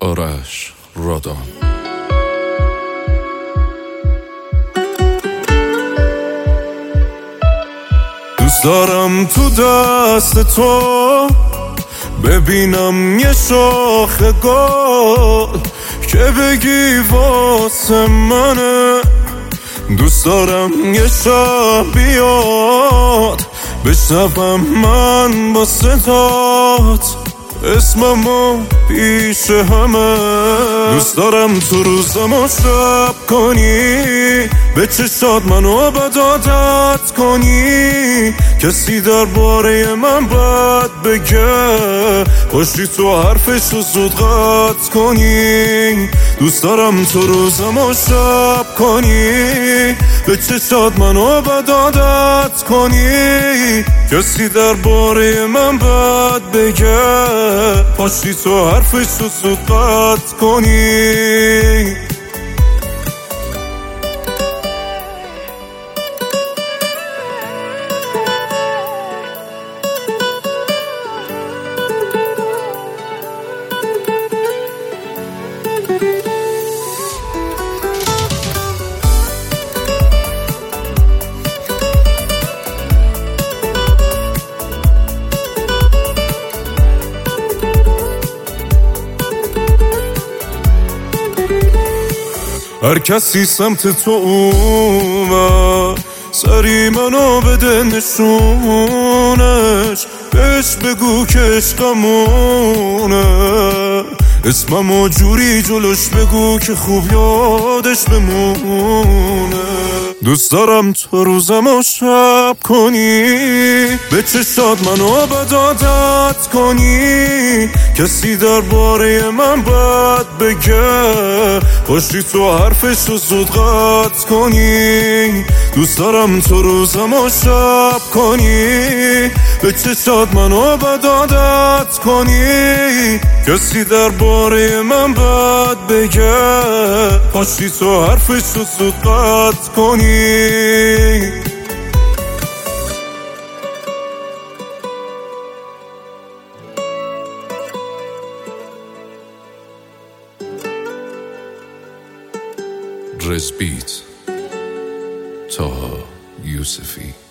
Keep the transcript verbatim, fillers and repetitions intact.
آرش رادان. دوست دارم تو دست تو ببینم یه شاخه گل که بگی واسه منه. دوست دارم یه شب بیاد بشنوم من با صدات اسممو پیش همه. دوست دارم تو روزمو شب کنی به چشات منو بد عادت کنی. کسی درباره من بد بگه باشی تو حرفشو زود قطع کنی. دوست دارم تو روزمو شب کنی به چشات منو بد عادت کنی. کسی درباره من بد بگه پاشی تو حرفشو زود قطع کنی. هر کسی سمت تو اومد سری منو بده نشونش. بهش بگو که عشقمونه اسممو جوری جلوش بگو که خوب یادش بمونه. دوست دارم تو روزمو شب کنی به چشات منو بد عادت کنی. کسی درباره من بد بگه باشی تو حرفشو زود قطع کنی. دوست دارم تو روزمو شب کنی به چشات منو بد عادت کنی. کسی درباره من بد بگه پاشی تو حرفشو زود قطع کنی. رزبیت طه یوسفی.